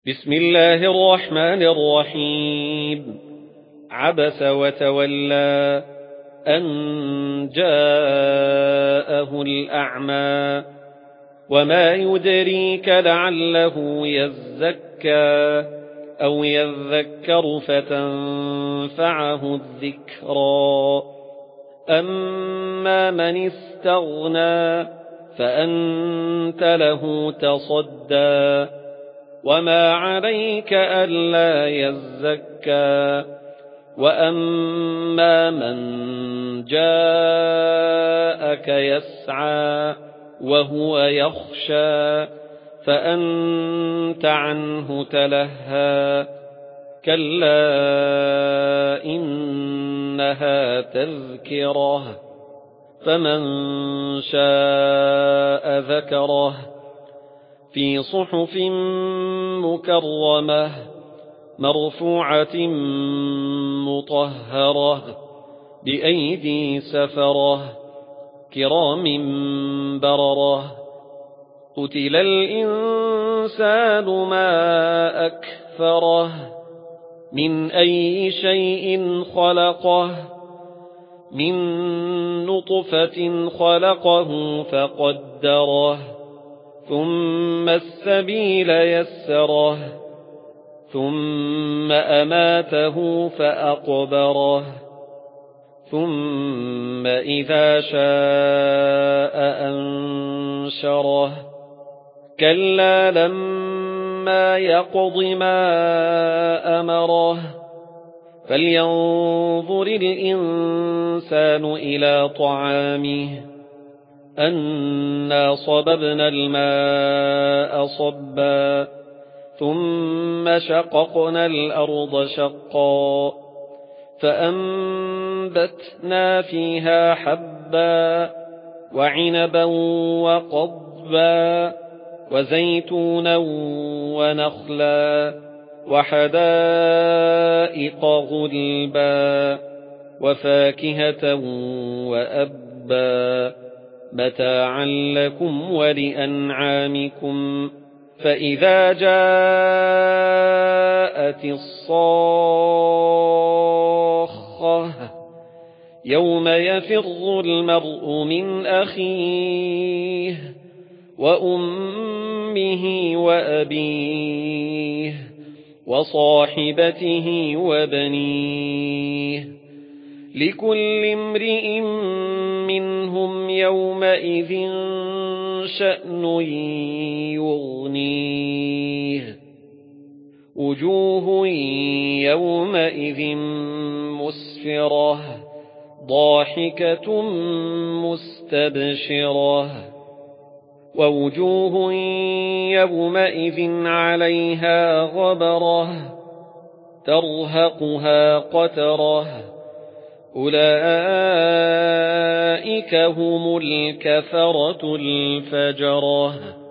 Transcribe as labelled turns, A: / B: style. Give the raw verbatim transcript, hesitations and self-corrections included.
A: بسم الله الرحمن الرحيم. عبس وتولى أن جاءه الأعمى وما يدريك لعله يزكى أو يذكر فتنفعه الذكرى. أما من استغنى فأنت له تصدى وما عليك ألا يزكى. وأما من جاءك يسعى وهو يخشى فأنت عنه تلهى. كلا إنها تذكرة فمن شاء ذكره في صحف مكرمة مرفوعة مطهرة بأيدي سفرة كرام بررة. قتل الإنسان ما أكفره من أي شيء خلقه من نطفة خلقه فقدره ثم السبيل يسره ثم أماته فأقبره ثم إذا شاء أنشره. كلا لما يقض ما أمره فلينظر الإنسان إلى طعامه أنا صببنا الماء صبا ثم شققنا الأرض شقا فأنبتنا فيها حبا وعنبا وقضبا وزيتونا ونخلا وحدائق غلبا وفاكهة وأبا متاعا لكم ولأنعامكم. فإذا جاءت الصاخة يوم يفر المرء من أخيه وأمه وأبيه وصاحبته وبنيه لكل امرئ منهم يومئذ شأن يغنيه. وجوه يومئذ مسفرة ضاحكة مستبشرة ووجوه يومئذ عليها غبرة ترهقها قترة أولئك هم الكفرة الفجرة.